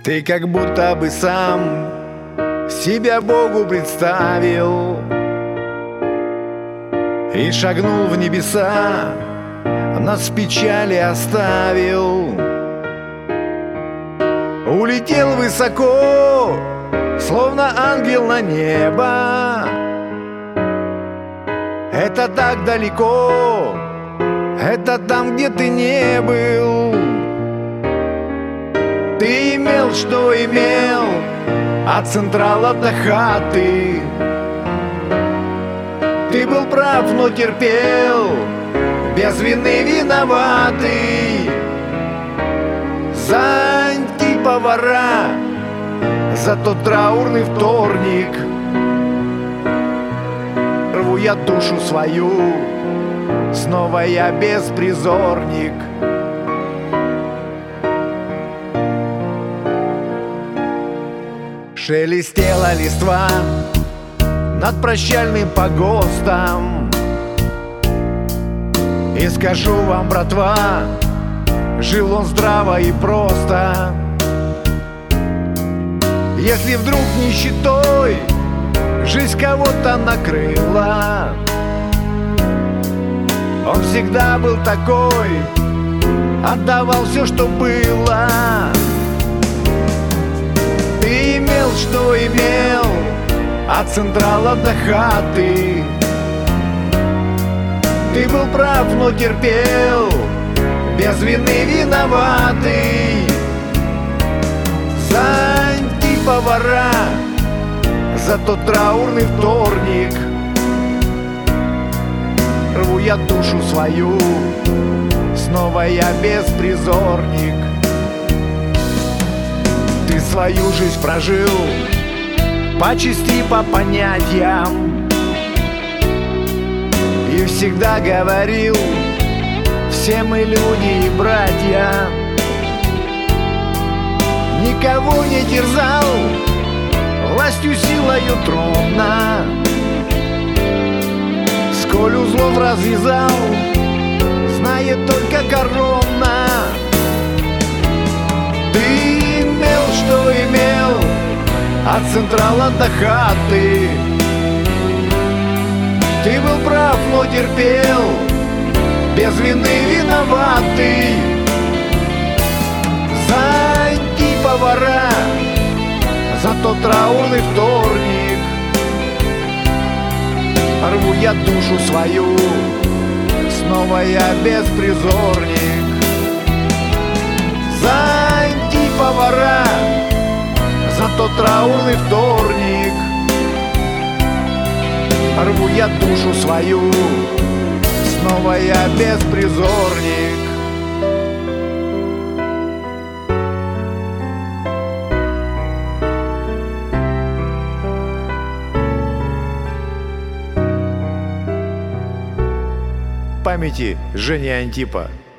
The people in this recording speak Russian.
Ты как будто бы сам себя Богу представил и шагнул в небеса, нас в печали оставил. Улетел высоко, словно ангел на небо. Это так далеко, это там, где ты не был. Ты имел, что имел, от централа до хаты. Ты был прав, но терпел, без вины виноватый. За антиповара, за тот траурный вторник рву я душу свою, снова я беспризорник. Шелестела листва над прощальным погостом. И скажу вам, братва, жил он здраво и просто. Если вдруг нищетой жизнь кого-то накрыла, он всегда был такой, отдавал все, что было. Ты имел, что имел, от централа до хаты. Ты был прав, но терпел, без вины виноватый. За антиповара, за тот траурный вторник рву я душу свою, снова я беспризорник. Ты свою жизнь прожил по части, по понятиям, и всегда говорил: все мы люди и братья. Никого не терзал властью, силою трона. Сколь узлов развязал, знает только корона. Ты имел, что имел, от централа до хаты. Ты был прав, но терпел, без вины виноватый. За антиповара, за тот траурный вторник рву я душу свою, снова я беспризорник. За антиповара, за тот траурный вторник рву я душу свою, снова я беспризорник. Памяти Жени Антипа.